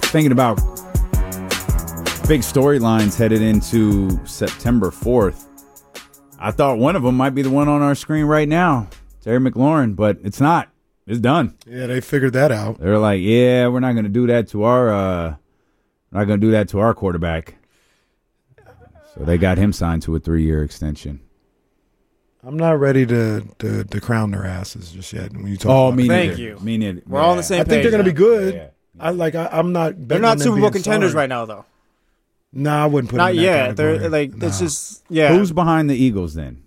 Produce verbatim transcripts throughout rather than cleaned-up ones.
thinking about big storylines headed into September fourth. I thought one of them might be the one on our screen right now, Terry McLaurin, but it's not. It's done. Yeah, they figured that out. They're like, yeah, we're not going to do that to our uh, we're not going to do that to our quarterback. So they got him signed to a three-year extension. I'm not ready to, to to crown their asses just yet. When you talk oh, about me Thank neither. you. Me neither. We're all on the same I think they're page going to be good. Yeah, yeah. I like. I, I'm not. They're not Super Bowl contenders right now, though. No, nah, I wouldn't put Not them in yet. that They're category. like Nah. it's just yeah. Who's behind the Eagles then?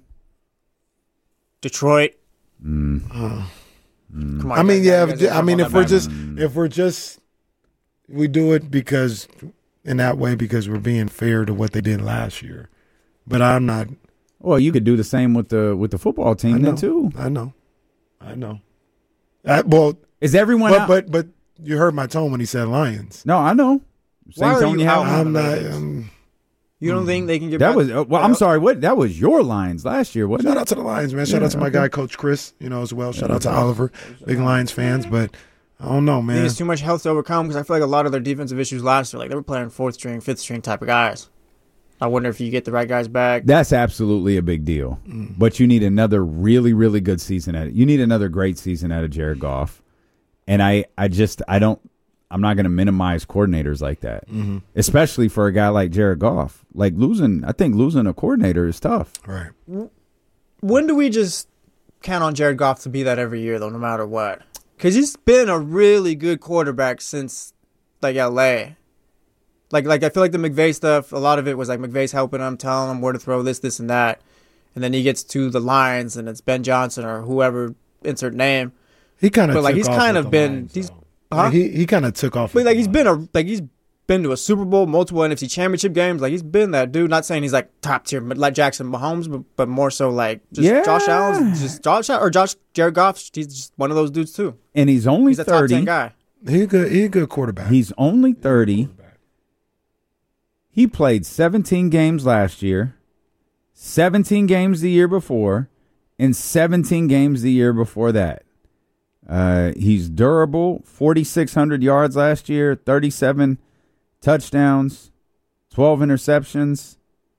Detroit? Mm. Uh, Come on, I mean, you yeah. guys- If, I mean, you if guys we're are just Mm. if we're just we do it because in that way because we're being fair to what they did last year. But I'm not. Well, you could do the same with the with the football I team know. then too. I know. I know. I, well, Is everyone but out? but but you heard my tone when he said Lions. No, I know. Same Why are tone you have. out? I'm not. Ravens. Um, You don't think they can get That back? was uh, well. I'm sorry. What that was your Lions last year, wasn't Shout it? out to the Lions, man. Shout Yeah, out to my okay. guy, Coach Chris, you know, as well. Shout out to Oliver, big Lions fans. But I don't know, I think man. it's too much health to overcome because I feel like a lot of their defensive issues last year, like they were playing fourth string, fifth string type of guys. I wonder if you get the right guys back. That's absolutely a big deal. Mm. But you need another really, really good season at it. You need another great season out of Jared Goff. And I, I just, I don't, I'm not going to minimize coordinators like that, Mm-hmm. especially for a guy like Jared Goff. Like losing, I think losing a coordinator is tough. Right. When do we just count on Jared Goff to be that every year, though, no matter what? Because he's been a really good quarterback since, like, L A. Like, like I feel like the McVay stuff, a lot of it was like McVay's helping him, telling him where to throw this, this, and that. And then he gets to the Lions, and it's Ben Johnson or whoever, insert name. He kind of, But, like, he's kind of been- he's- Huh? Like, he he kind of took off. But with like the he's been Lions. a like he's been to a Super Bowl, multiple N F C Championship games. Like he's been that dude. Not saying he's like top tier, but like Jackson Mahomes, but, but more so like just Yeah. Josh Allen's just Josh or Josh Jared Goff. He's just one of those dudes too. And he's only He's a top thirty. ten guy. He a good. He a good quarterback. He's only thirty. He played seventeen games last year, seventeen games the year before, and seventeen games the year before that. Uh, he's durable, forty-six hundred yards last year, thirty-seven touchdowns, twelve interceptions.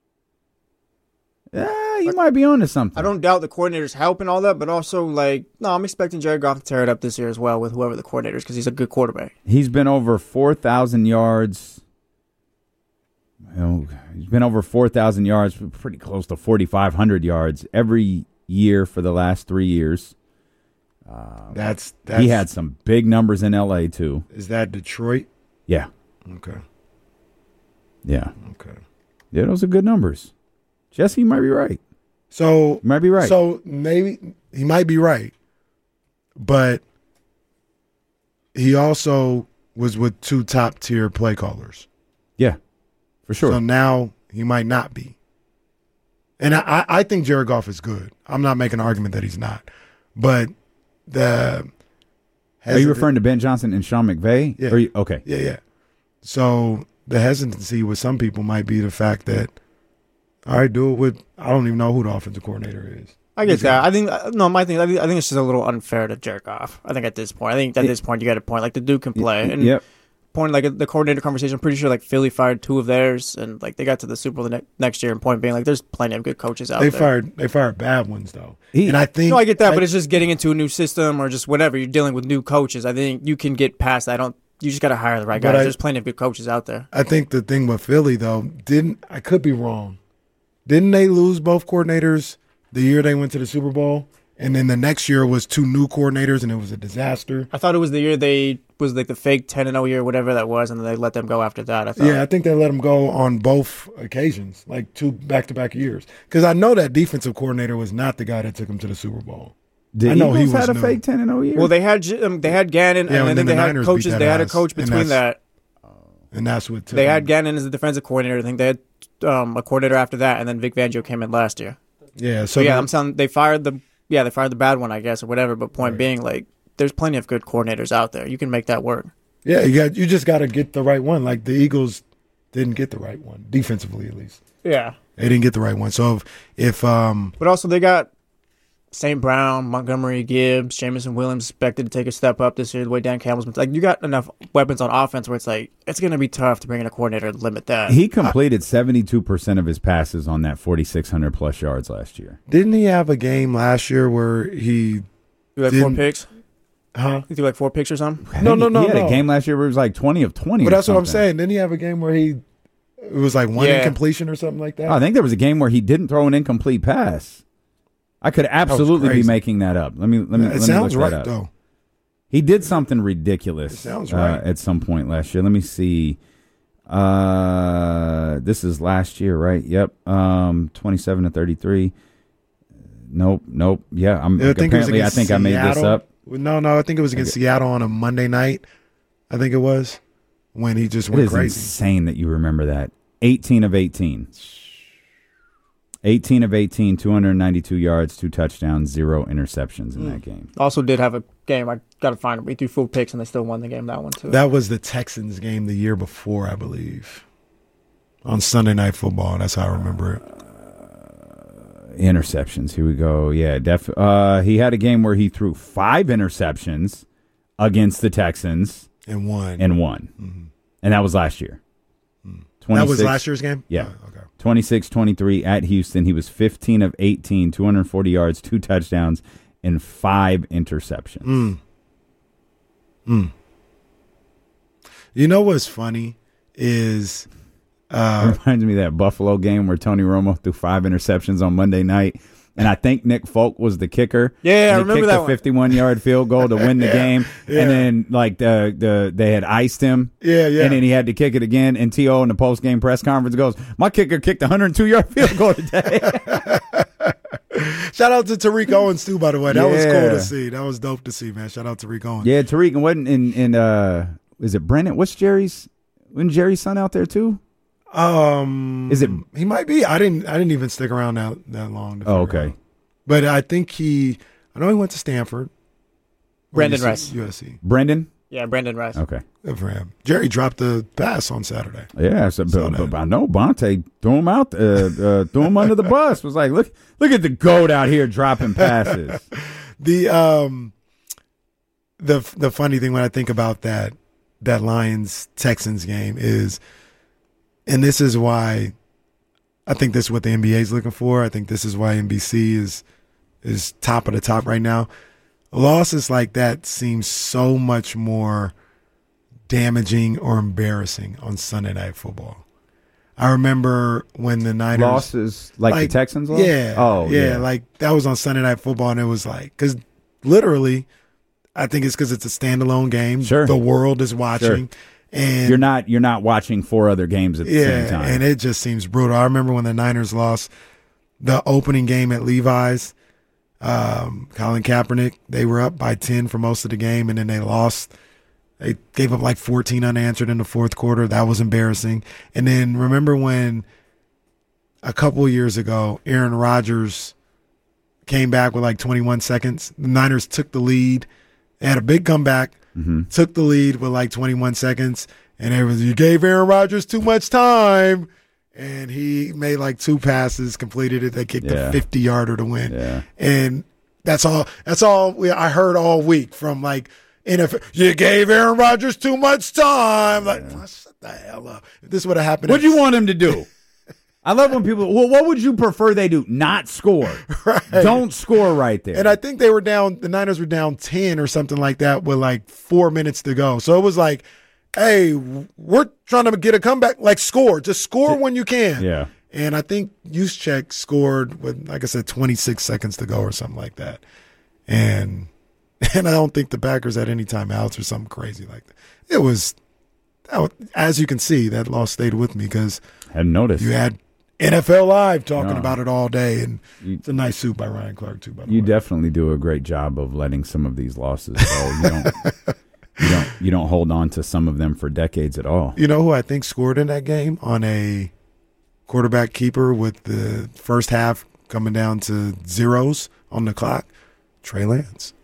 Yeah, you might be onto something. I don't doubt the coordinators help and all that, but also like no, I'm expecting Jared Goff to tear it up this year as well with whoever the coordinators because he's a good quarterback. He's been over four thousand yards. You know, he's been over four thousand yards, pretty close to forty-five hundred yards every year for the last three years. Uh, that's, that's he had some big numbers in L A too. Is that Detroit? Yeah, Okay. yeah, Okay. yeah. Those are good numbers. Jesse, you might be right. So You might be right. So maybe he might be right, but he also was with two top tier play callers. yeah, for sure. So now he might not be. And I, I think Jared Goff is good. I'm not making an argument that he's not. But the Are you referring to Ben Johnson and Sean McVay? Yeah. Or you, okay. Yeah, yeah. So the hesitancy with some people might be the fact that, all right, do it with, I don't even know who the offensive coordinator is. I get that. I think no, my thing. I think, I think it's just a little unfair to Jared Goff. I think at this point, I think at this point you got a point. Like the dude can play, and Yep. point like the coordinator conversation. I'm pretty sure like Philly fired two of theirs, and like they got to the Super Bowl the ne- next year. And point being, like there's plenty of good coaches out They there. fired they fired bad ones though. He- and I think No, I get that, I- but it's just getting into a new system or just whatever. You're dealing with new coaches. I think you can get past that. I don't. You just got to hire the right But guys. I- There's plenty of good coaches out there. I think the thing with Philly though, didn't I could be wrong. Didn't they lose both coordinators the year they went to the Super Bowl? And then the next year was two new coordinators and it was a disaster. I thought it was the year they was like the fake ten and oh year, whatever that was, and then they let them go after that. I thought. Yeah, I think they let him go on both occasions, like two back-to-back years. Because I know that defensive coordinator was not the guy that took him to the Super Bowl. The I know Eagles he was had a new. fake ten and oh year. Well, they had J- um, they had Gannon, Yeah, and and I then think they the had Niners beat coaches. that They had a ass, coach and between that's- that. And that's what took They him. had Gannon as the defensive coordinator. I think they had um, a coordinator after that, and then Vic Fangio came in last year. Yeah, So so yeah, the- I'm saying they fired the yeah they fired the bad one, I guess, or whatever. But point Right. being, like, there's plenty of good coordinators out there. You can make that work. yeah, you got you just got to get the right one. Like the Eagles didn't get the right one defensively, at least Yeah, they didn't get the right one. So if, if um but also they got Saint Brown, Montgomery, Gibbs, Jamison Williams expected to take a step up this year. The way Dan Campbell's been, like, you got enough weapons on offense where it's like it's going to be tough to bring in a coordinator to limit that. He completed seventy-two percent of his passes on that forty-six hundred plus yards last year. Didn't he have a game last year where he You like four picks? Huh? You do like four picks or something? No, no, no, He had no. a game last year where it was like twenty of twenty. But or that's what I'm something. saying. Didn't he have a game where he it was like one Yeah. incompletion or something like that? Oh, I think there was a game where he didn't throw an incomplete pass. I could absolutely be crazy. making that up. Let me let me. it let me sounds look right that up. though. He did something ridiculous. It sounds uh, right. at some point last year. Let me see. Uh, this is last year, right? Yep. Um, twenty-seven to thirty-three. Nope. Nope. Yeah. I'm. I think it was apparently, I against think I made this Seattle. up. No, no, I think it was against Seattle on a Monday night. I think it was when he just It went is crazy. insane that you remember that. eighteen of eighteen. eighteen of eighteen, two hundred ninety-two yards, two touchdowns, zero interceptions in Mm. that game. Also did have a game. I got to find it. We threw full picks and they still won the game. That one too. That was the Texans game the year before, I believe, on Sunday Night Football. That's how I remember it. Interceptions. Here we go. Yeah, def. Uh, he had a game where he threw five interceptions against the Texans And won. and won, Mhm. and that was last year. That was last year's game? Yeah. Oh, okay. twenty-six twenty-three at Houston. He was fifteen of eighteen, two hundred forty yards, two touchdowns, and five interceptions. Mm. Mm. You know what's funny is uh, Reminds me of that Buffalo game where Tony Romo threw five interceptions on Monday night. And I think Nick Folk was the kicker. Yeah, I And he remember kicked that a one. fifty-one yard field goal to win the game. yeah. And then, like, the, the they had iced him. Yeah, yeah. And then he had to kick it again. And T O in the post game press conference goes, "My kicker kicked a one hundred two yard field goal today." shout out to Tariq Owens too, by the way. That was cool Yeah. to see. That was dope to see, man. Shout out to Tariq Owens. Yeah, Tariq. And wasn't in, in uh, is it Brennan? What's Jerry's? Wasn't Jerry's son out there too? Um, Is it- He might be. I didn't. I didn't even stick around that that long. To Oh, figure okay. out. But I think he. I know he went to Stanford. Or Brandon U C Rice. U S C. Brendan? yeah, Brandon Rice. Okay. Good for him. Jerry dropped the pass on Saturday. Yeah, so, Saw but, that. but I know Bonte threw him out, uh, uh, threw him under the bus. Was like, look, look at the goat out here dropping passes. The um, the the funny thing when I think about that that Lions Texans game is, and this is why I think this is what the N B A is looking for. I think this is why N B C is is top of the top right now. Losses like that seem so much more damaging or embarrassing on Sunday Night Football. I remember when the Niners Losses like, the Texans lost? Yeah. Oh, yeah, yeah. Like that was on Sunday Night Football, and it was like, because literally, I think it's because it's a standalone game. Sure. The world is watching. And You're not you're not watching four other games at the yeah, same time. and it just seems brutal. I remember when the Niners lost the opening game at Levi's. Um, Colin Kaepernick, they were up by ten for most of the game, and then they lost. They gave up like fourteen unanswered in the fourth quarter. That was embarrassing. And then remember when a couple years ago, Aaron Rodgers came back with like twenty-one seconds. The Niners took the lead. They had a big comeback. Mm-hmm. Took the lead with like twenty-one seconds, and it was you gave Aaron Rodgers too much time, and he made like two passes, completed it. They kicked Yeah. a fifty yarder to win, Yeah. and that's all. That's all we, I heard all week from like N F L. You gave Aaron Rodgers too much time. Like, well, shut the hell up. If this would have happened, What do you want him to do? I love when people. Well, what would you prefer they do? Not score. Right. Don't score right there. And I think they were down, the Niners were down ten or something like that with like four minutes to go. So it was like, hey, we're trying to get a comeback. Like, score. Just score when you can. Yeah. And I think Juszczyk scored with, like I said, twenty-six seconds to go or something like that. And and I don't think the Packers had any timeouts or something crazy like that. It was, that was as you can see, that loss stayed with me because Hadn't noticed. you had N F L Live talking No. about it all day. And You- it's a nice suit by Ryan Clark, too, by the You way. definitely do a great job of letting some of these losses go. You don't, you don't, you don't hold on to some of them for decades at all. You know who I think scored in that game on a quarterback keeper with the first half coming down to zeros on the clock? Trey Lance.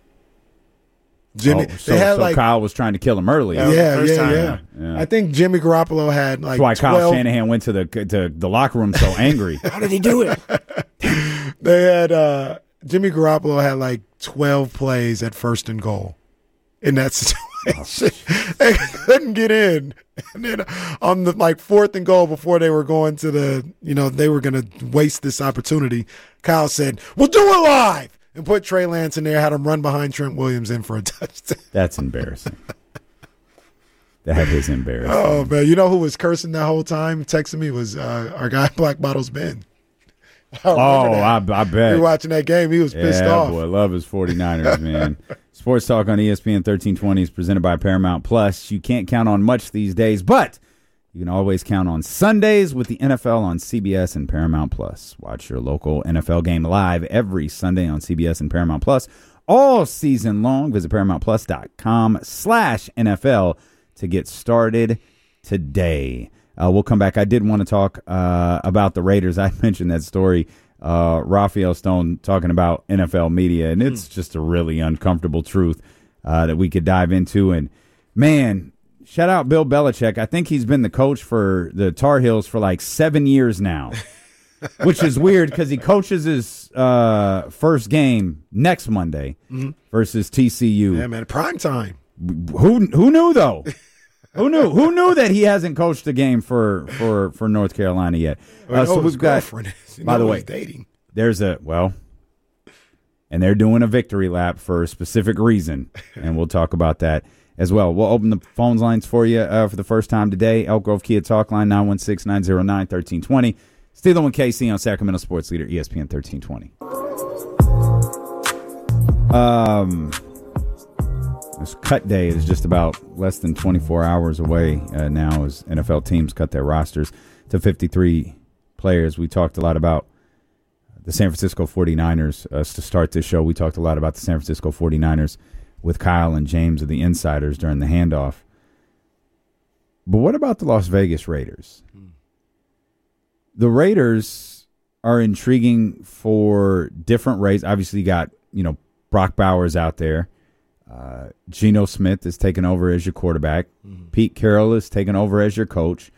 Jimmy, Oh, so, they had so like Kyle was trying to kill him early. That was the yeah, first yeah, time. yeah, Yeah. I think Jimmy Garoppolo had like That's why Kyle twelve. Shanahan went to the to the locker room so angry. How did he do it? They had uh, Jimmy Garoppolo had like twelve plays at first and goal in that situation. Oh, they couldn't get in. And then on the like fourth and goal before they were going to the, you know, they were going to waste this opportunity, Kyle said, we'll do it live. And put Trey Lance in there, had him run behind Trent Williams in for a touchdown. That's embarrassing. That is embarrassing. Oh, man. You know who was cursing that whole time, texting me, was uh, our guy, Black Bottles Ben. I oh, I, I bet. We were watching that game. He was pissed yeah, off. Boy, love his 49ers, man. Sports Talk on E S P N thirteen twenty is presented by Paramount Plus. You can't count on much these days, but you can always count on Sundays with the N F L on C B S and Paramount Plus. Watch your local N F L game live every Sunday on C B S and Paramount Plus all season long. Visit ParamountPlus.com slash NFL to get started today. Uh, we'll come back. I did want to talk uh, about the Raiders. I mentioned that story, uh, Raphael Stone talking about N F L media, and it's just a really uncomfortable truth uh, that we could dive into. And, man, shout out Bill Belichick. I think he's been the coach for the Tar Heels for like seven years now, which is weird because he coaches his uh, first game next Monday mm-hmm. versus T C U. Yeah, man, prime time. Who who knew, though? Who knew? Who knew that he hasn't coached a game for, for, for North Carolina yet? Uh, so we've got. By the way, dating. There's a well, and they're doing a victory lap for a specific reason, and we'll talk about that as well. We'll open the phone lines for you uh, for the first time today. Elk Grove Kia Talk Line nine one six, nine zero nine, one three two zero. Steele and K C on Sacramento Sports Leader E S P N thirteen twenty. Um. This cut day is just about less than twenty-four hours away uh, now as N F L teams cut their rosters to fifty-three players. We talked a lot about the San Francisco 49ers. Uh, to start this show, we talked a lot about the San Francisco 49ers with Kyle and James of the Insiders during the handoff. But what about the Las Vegas Raiders? Hmm. The Raiders are intriguing for different reasons. Obviously, you got, you know, Brock Bowers out there. Uh, Geno Smith is taking over as your quarterback. Mm-hmm. Pete Carroll is taking over as your coach.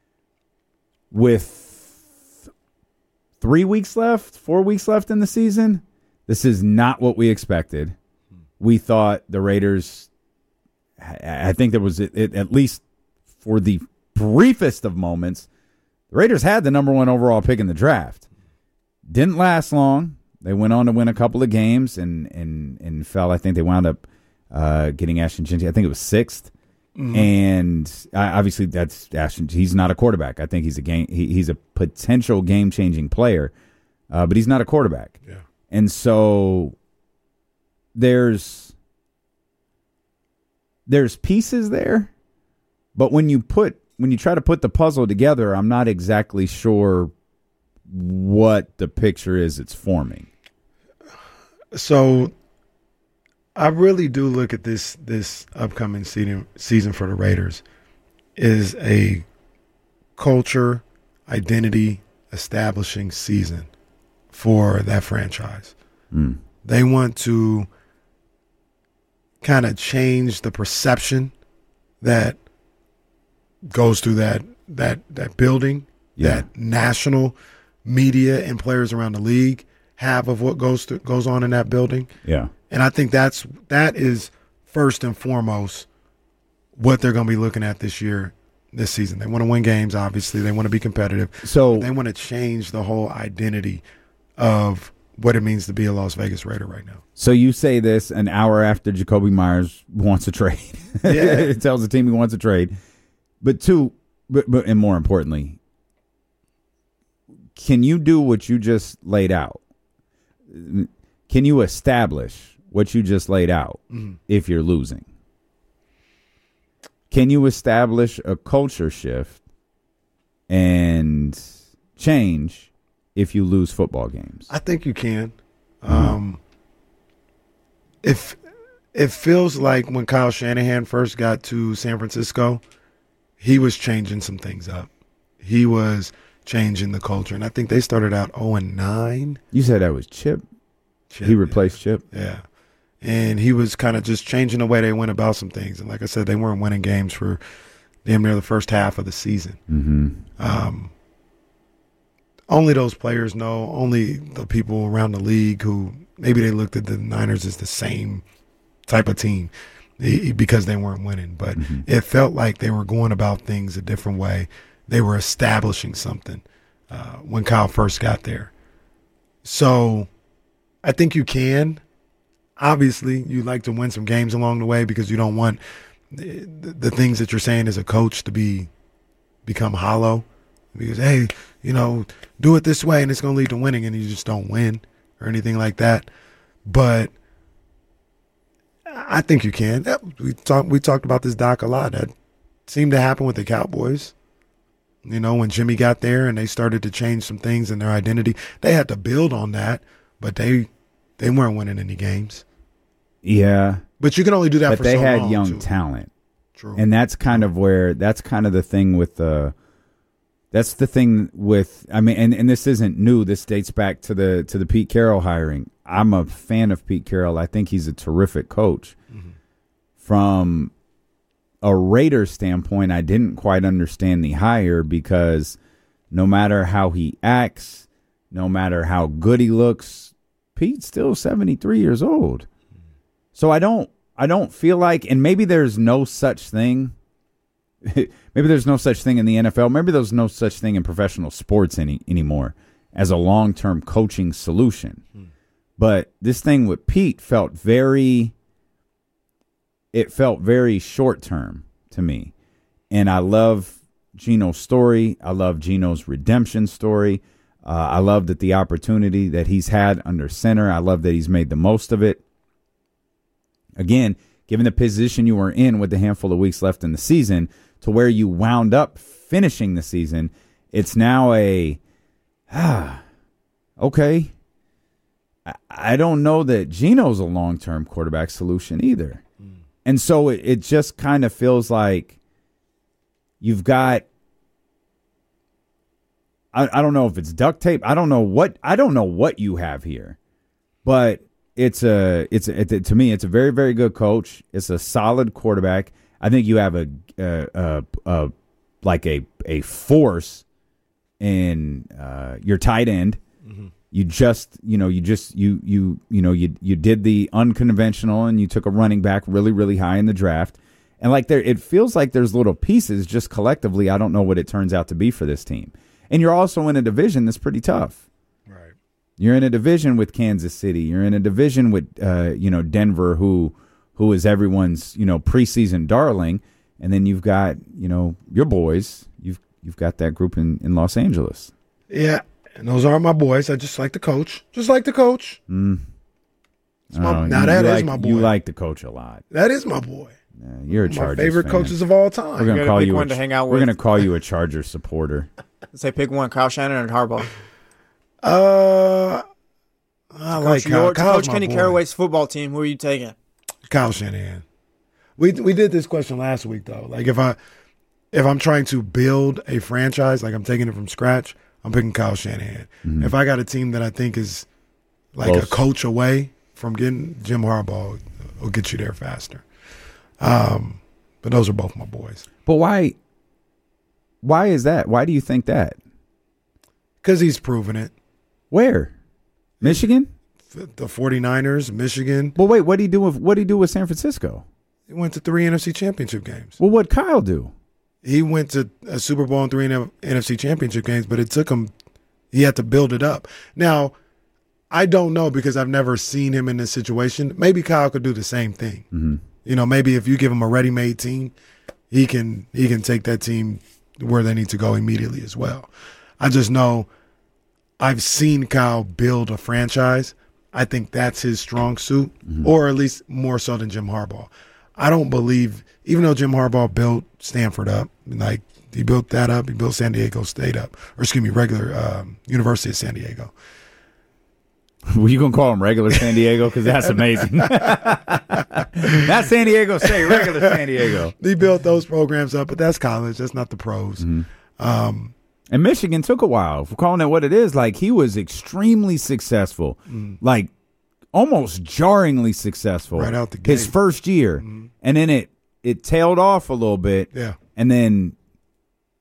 With three weeks left, four weeks left in the season, this is not what we expected. Mm-hmm. We thought the Raiders, I think there was, it, at least for the briefest of moments, the Raiders had the number one overall pick in the draft. Didn't last long. They went on to win a couple of games and and, and fell. I think they wound up Uh, getting Ashton Jeanty. I think it was sixth, mm-hmm. and uh, obviously that's Ashton. He's not a quarterback. I think he's a game. He, he's a potential game changing player, uh, but he's not a quarterback. Yeah, and so there's there's pieces there, but when you put when you try to put the puzzle together, I'm not exactly sure what the picture is it's forming. So I really do look at this this upcoming season season for the Raiders is a culture, identity establishing season for that franchise. Mm. They want to kind of change the perception that goes through that that that building, yeah. that national media and players around the league have of what goes to, goes on in that building. Yeah. And I think that's that is first and foremost what they're going to be looking at this year, this season. They want to win games, obviously. They want to be competitive. So they want to change the whole identity of what it means to be a Las Vegas Raider right now. So you say this an hour after Jacoby Myers wants a trade. Yeah. It tells the team he wants a trade. But two, but, but and more importantly, can you do what you just laid out? Can you establish what you just laid out mm-hmm. if you're losing? Can you establish a culture shift and change if you lose football games? I think you can. Mm-hmm. Um, if it feels like when Kyle Shanahan first got to San Francisco, he was changing some things up. He was changing the culture, and I think they started out oh and nine. You said that was Chip? Chip he replaced yeah. Chip? Yeah. And he was kind of just changing the way they went about some things. And like I said, they weren't winning games for damn near the first half of the season. Mm-hmm. Um, only those players know, only the people around the league who maybe they looked at the Niners as the same type of team because they weren't winning. But mm-hmm. it felt like they were going about things a different way. They were establishing something uh, when Kyle first got there. So I think you can. Obviously, you like to win some games along the way because you don't want the, the things that you're saying as a coach to be become hollow. Because, hey, you know, do it this way and it's going to lead to winning, and you just don't win or anything like that. But I think you can. We talked we talked about this, Doc, a lot. That seemed to happen with the Cowboys. You know, when Jimmy got there and they started to change some things in their identity, they had to build on that, but they they weren't winning any games. Yeah. But you can only do that but for so long. But long, they had young too. talent. True. And that's kind of where, that's kind of the thing with the, that's the thing with, I mean, and, and this isn't new. This dates back to the to the Pete Carroll hiring. I'm a fan of Pete Carroll. I think he's a terrific coach. Mm-hmm. From a Raiders standpoint, I didn't quite understand the hire because no matter how he acts, no matter how good he looks, Pete's still seventy-three years old. So I don't I don't feel like, and maybe there's no such thing. Maybe there's no such thing in the N F L. Maybe there's no such thing in professional sports any anymore as a long-term coaching solution. Hmm. But this thing with Pete felt very It felt very short-term to me. And I love Geno's story. I love Geno's redemption story. Uh, I love that the opportunity that he's had under center. I love that he's made the most of it. Again, given the position you were in with a handful of weeks left in the season to where you wound up finishing the season, it's now a, ah, okay. I, I don't know that Geno's a long-term quarterback solution either. And so it, it just kind of feels like you've got, I, I don't know if it's duct tape. I don't know what, I don't know what you have here, but it's a, it's a, it, to me, it's a very, very good coach. It's a solid quarterback. I think you have a, a, a, a like a, a force in uh, your tight end. Mm-hmm. You just, you know, you just, you, you, you know, you, you did the unconventional and you took a running back really, really high in the draft. And like there, it feels like there's little pieces just collectively. I don't know what it turns out to be for this team. And you're also in a division that's pretty tough. Right. You're in a division with Kansas City. You're in a division with, uh, you know, Denver, who, who is everyone's, you know, preseason darling. And then you've got, you know, your boys. You've, you've got that group in, in Los Angeles. Yeah. And those aren't my boys. I just like to coach. Just like to coach. Mm. My, oh, now that like, is my boy. You like to coach a lot. That is my boy. Yeah, you're a Chargers my favorite fan. coaches of all time. We're gonna you call pick you one a, to hang out We're with. gonna call you a Chargers supporter. Say pick one: Kyle Shanahan or Harbaugh. Uh, I like Coach, Kyle. your, Kyle's Coach my Kenny boy. Caraway's football team. Who are you taking? Kyle Shanahan. We we did this question last week though. Like if I if I'm trying to build a franchise, like I'm taking it from scratch, I'm picking Kyle Shanahan. Mm-hmm. If I got a team that I think is like Close. a coach away from getting, Jim Harbaugh will get you there faster. Um, but those are both my boys. But why? Why is that? Why do you think that? Because he's proven it. Where? Michigan? The 49ers, Michigan. Well, wait. What did he do with What did he do with San Francisco? He went to three N F C Championship games. Well, what'd Kyle do? He went to a Super Bowl and three N F C Championship games, but it took him. He had to build it up. Now, I don't know because I've never seen him in this situation. Maybe Kyle could do the same thing. Mm-hmm. You know, maybe if you give him a ready-made team, he can he can take that team where they need to go immediately as well. I just know I've seen Kyle build a franchise. I think that's his strong suit, mm-hmm. or at least more so than Jim Harbaugh. I don't believe, even though Jim Harbaugh built Stanford up, like he built that up, he built San Diego State up, or excuse me, regular um, University of San Diego. Well, you gonna call him regular San Diego? Because that's amazing. Not San Diego State, regular San Diego. He built those programs up, but that's college. That's not the pros. Mm-hmm. Um, and Michigan took a while. For calling it what it is, like he was extremely successful, mm-hmm. like almost jarringly successful right out the gate. His first year, mm-hmm. and then it it tailed off a little bit. Yeah, and then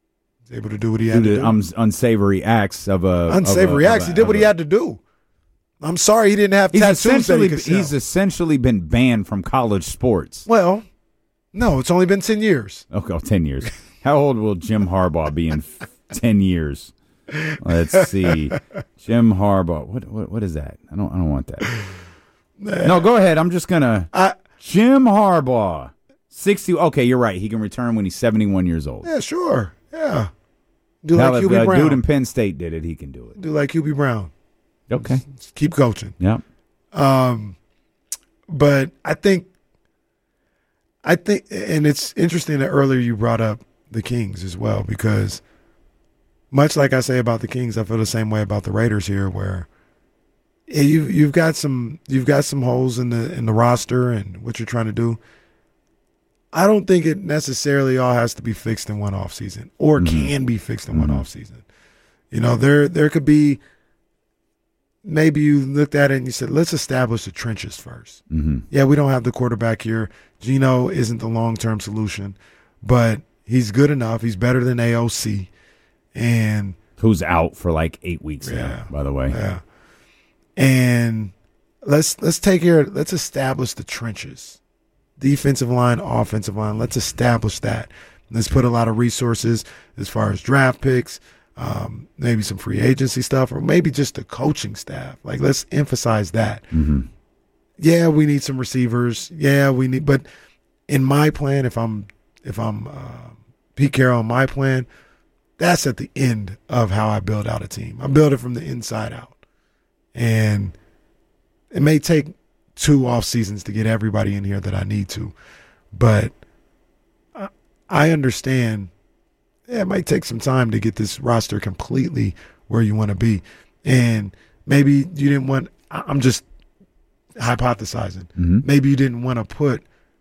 able to do what he had to the do. Um, unsavory acts of a unsavory of a, acts. Of a, he did what a, he had to do. I'm sorry he didn't have He's tattoos that essentially he could sell. he's essentially been banned from college sports. Well, no, it's only been ten years. Okay, oh, ten years. How old will Jim Harbaugh be in f- ten years? Let's see. Jim Harbaugh. What what what is that? I don't I don't want that. No, go ahead. I'm just gonna I, Jim Harbaugh. Sixty. Okay, you're right. He can return when he's seventy-one years old. yeah, sure. Yeah. Do Hell, like if Q B a Brown. dude in Penn State did it, he can do it. Do like Q B Brown. Okay. Just keep coaching. Yep. Um, but I think, I think, and it's interesting that earlier you brought up the Kings as well, because much like I say about the Kings, I feel the same way about the Raiders here, where you you've got some you've got some holes in the in the roster and what you're trying to do. I don't think it necessarily all has to be fixed in one off season, or Mm-hmm. can be fixed in Mm-hmm. one off season. You know, there there could be. Maybe you looked at it and you said, let's establish the trenches first. Mm-hmm. Yeah, we don't have the quarterback here. Geno isn't the long-term solution, but he's good enough. He's better than A O C. And Who's out for like eight weeks Yeah. now, by the way. yeah. And let's let's take care let's establish the trenches. Defensive line, offensive line. Let's establish that. Let's put a lot of resources as far as draft picks, um, maybe some free agency stuff, or maybe just the coaching staff. Like, let's emphasize that. Mm-hmm. Yeah, we need some receivers. Yeah, we need. But in my plan, if I'm if I'm uh, Pete Carroll, in my plan, that's at the end of how I build out a team. I build it from the inside out, and it may take two off seasons to get everybody in here that I need to, but I, I understand. Yeah, it might take some time to get this roster completely where you want to be, and maybe you didn't want. I'm just hypothesizing. Mm-hmm. Maybe you didn't want to put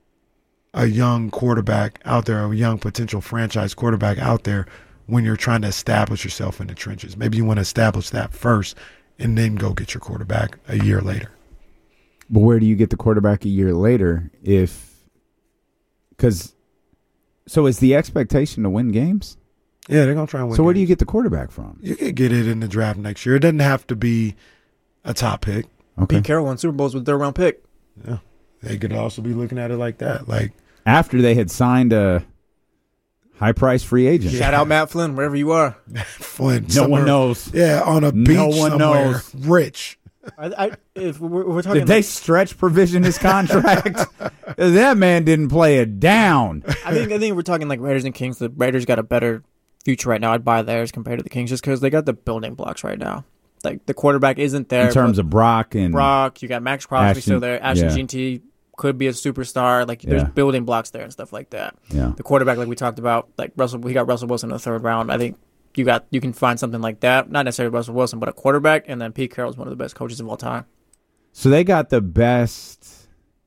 a young quarterback out there, a young potential franchise quarterback out there when you're trying to establish yourself in the trenches. Maybe you want to establish that first and then go get your quarterback a year later. But where do you get the quarterback a year later if – because – so is the expectation to win games? Yeah, they're going to try and win. So where do you games. get the quarterback from? You could get it in the draft next year. It doesn't have to be a top pick. Okay. Pete Carroll won Super Bowls with their round pick. Yeah. They could also be looking at it like that. Like After they had signed a high-priced free agent. Shout out Matt Flynn, wherever you are. Flint. No somewhere- one knows. Yeah, on a beach No one somewhere. knows. Rich. I, I, if we're, we're talking, Did they like, stretch provision his contract? That man didn't play it down. I think I think we're talking like Raiders and Kings. The Raiders got a better future right now. I'd buy theirs compared to the Kings just because they got the building blocks right now. Like the quarterback isn't there In terms but of Brock and Brock. You got Max Crosby Ashton- still there. Ashton yeah. G T could be a superstar. Like there's Yeah. building blocks there and stuff like that. yeah. The quarterback, like we talked about, like Russell, we got Russell Wilson in the third round. I think you got you can find something like that. Not necessarily Russell Wilson, but a quarterback. And then Pete Carroll is one of the best coaches of all time. So they got the best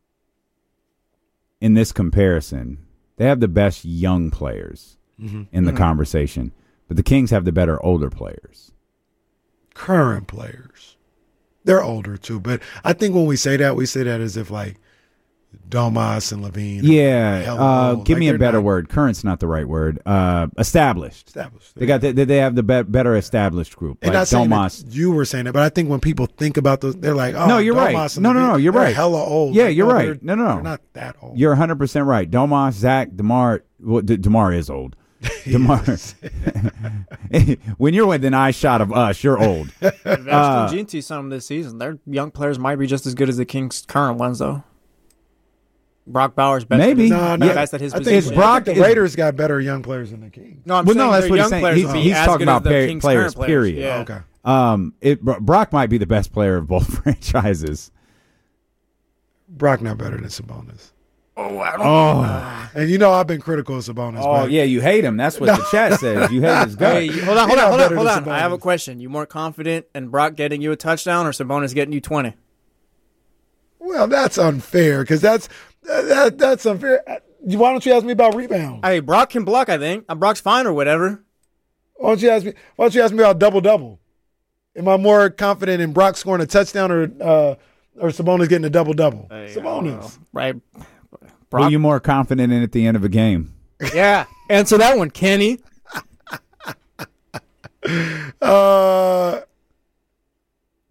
in this comparison. They have the best young players Mm-hmm. in the conversation, but the Kings have the better older players. Current players. They're older too, but I think when we say that, we say that as if like Domas and Levine. Yeah, hell uh, old. give Like, me a they're better not word. Current's not the right word. Uh, established. established. They got the, they have the be- better established group. And like not saying Domas. that you were saying that, but I think when people think about those, they're like, oh, No, you're right. Domas and No, no, Levine, no, you're they're right. hella old. Yeah, Like, you're no, right. they're- No, no, no. They're not that old. You're one hundred percent right. Domas, Zach, DeMar. Well, D- DeMar is old. DeMar. When you're within eye shot of us, you're old. If Uh, Ashton G T some this season, their young players might be just as good as the Kings' current ones, though. Brock Bowers best. Maybe. At his, No, no. Yeah. best at his I think, position. It's Brock- I think the Raiders got better young players than the Kings. No, I'm Well, saying no, that's their what he's young saying. players He's- would be he's as talking good as about the pa- Kings' players, current players. period. Yeah. Okay. Um, it Brock might be the best player of both franchises. Brock not better than Sabonis. Oh, And you know I've been critical of Sabonis. oh but yeah, you hate him. That's what the chat says. You hate his Hey, guy. hold on, hold You're on, not hold on, better hold than on. I have a Sabonis. question. You more confident in Brock getting you a touchdown or Sabonis getting you twenty? Well, that's unfair because that's that, that's unfair. Why don't you ask me about rebounds? Hey, Brock can block, I think. Uh, Brock's fine or whatever. Why don't you ask me? Why don't you ask me about double double? Am I more confident in Brock scoring a touchdown or uh, or Sabonis getting a double double? Sabonis. Right. Were Brock. you more confident in at the end of a game? Yeah. Answer that one, Kenny. Uh, Well,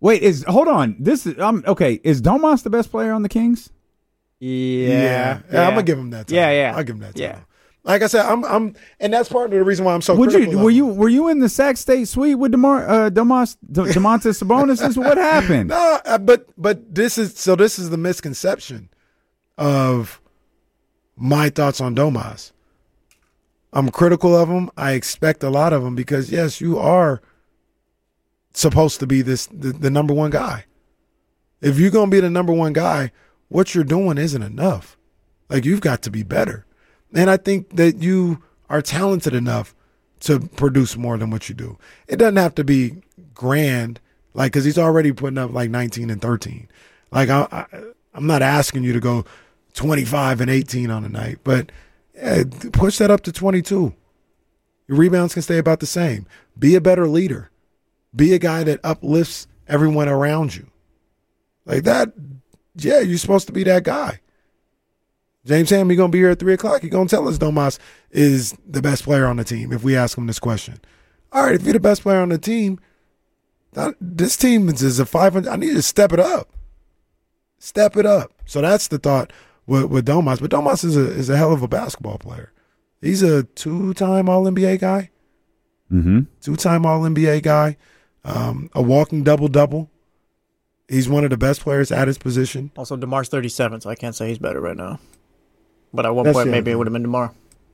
Wait, is hold on. This is um okay. Is Domas the best player on the Kings? Yeah, yeah, yeah. yeah. I'm gonna give him that. Time. Yeah, yeah. I'll give him that. Time. Yeah. Like I said, I'm, I'm, and that's part of the reason why I'm so. Would critical you of were him. you were you in the Sac State suite with Demar uh, Domas D- Domantas Sabonis? What happened? No, uh, but but this is so. This is the misconception of my thoughts on Domas. I'm critical of him. I expect a lot of him because yes, you are supposed to be this the, the number one guy. If you're gonna be the number one guy, what you're doing isn't enough. Like you've got to be better. And I think that you are talented enough to produce more than what you do. It doesn't have to be grand, like because he's already putting up like nineteen and thirteen. Like I, I, I'm not asking you to go twenty-five and eighteen on a night, but yeah, push that up to twenty-two. Your rebounds can stay about the same. Be a better leader. Be a guy that uplifts everyone around you. Like that, yeah, you're supposed to be that guy. James Ham, you're going to be here at three o'clock. You're going to tell us Domas is the best player on the team if we ask him this question. All right, if you're the best player on the team, that, this team is, is a five hundred. I need to step it up. Step it up. So that's the thought with, with Domas. But Domas is a, is a hell of a basketball player. He's a two-time All N B A guy. Mm-hmm. Two-time All N B A guy. Um, a walking double-double. He's one of the best players at his position. Also, DeMar's thirty-seven, so I can't say he's better right now. But at one That's point, the maybe other it would have been DeMar.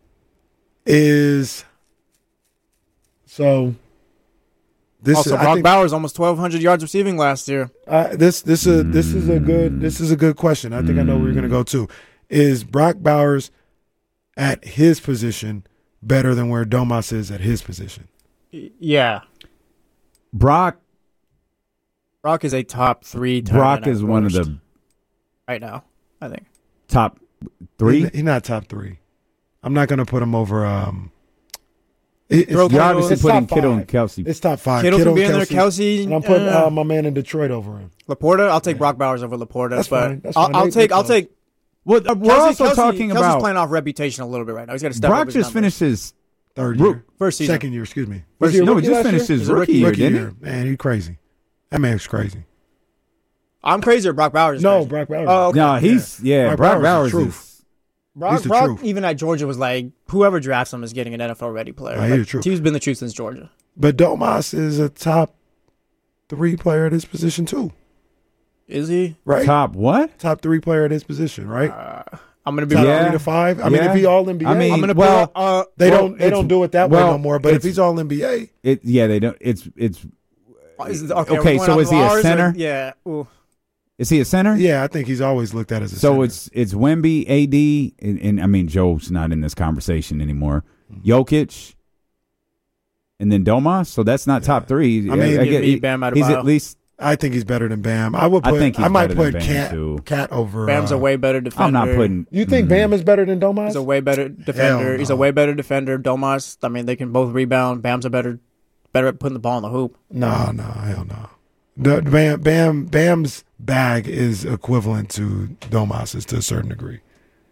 Is so. This Also, is, I Brock think, Bowers almost twelve hundred yards receiving last year. uh, this this is this is a good this is a good question. I think I know where you're going to go to. Is Brock Bowers at his position better than where Domas is at his position? Y- Yeah. Brock Brock is a top three. tight Brock end at is one of worst the right now, I think. top three. He's he not top three. I'm not going to put him over. Um, it- it's, Throw You're obviously it's putting top Kittle five. and Kelsey. It's top five. Kittle, Kittle can be in there. Kelsey. Kelsey. And I'm putting uh, uh, my man in Detroit over him. Laporta. I'll take Brock Bowers over Laporta. That's but fine. That's I'll, fine. I'll They- take. they I'll close. take. Well, uh, we're Kelsey, also Kelsey, talking Kelsey's about playing off reputation a little bit right now. He's got to step Brock up his just numbers. finished his Third Rook- year. First season. Second year, excuse me. First Was he a no, he rookie just last finished year? his He's a rookie, rookie. year, Rookie didn't year. Man, he's crazy. That man's crazy. I'm crazy or Brock Bowers? is No, crazy? Brock Bowers. Oh, he? okay. No, he's yeah. Brock Brock Bowers Bowers is the is. truth. Brock, He's the Brock truth. even at Georgia was like, whoever drafts him is getting an N F L ready player. Oh, he's Like, the truth. He's been the truth since Georgia. But Domas is a top three player at his position too, Is he? right? Top what? Top three player at his position, right? Uh, I'm gonna be. Top Yeah. three to five. I mean, Yeah. if he all N B A, I mean, I'm gonna well, put. Uh, they well, don't they it's- don't do it that way well, no more. But if it's- he's all N B A, It yeah. They don't. It's it's. is, okay, are we Okay, going so off is he a ours or- center? yeah. Ooh. Is he a center? yeah, I think he's always looked at as a So center. it's it's Wemby, A D, and, and I mean Joe's not in this conversation anymore. Jokic, and then Domas. So that's not top three. I mean, I, Give get, me Bam he's Adebayo. at least. I think he's better than Bam. I would I put. I, think he's might better than put Bam, Cat too. Cat over. Bam's uh, a way better defender. I'm not putting. You think mm, Bam is better than Domas? He's a way better defender. Hell He's no. a way better defender. Domas. I mean, they can both rebound. Bam's a better, better at putting the ball in the hoop. No, no, hell no. The Bam, Bam, Bam's bag is equivalent to Domas's to a certain degree.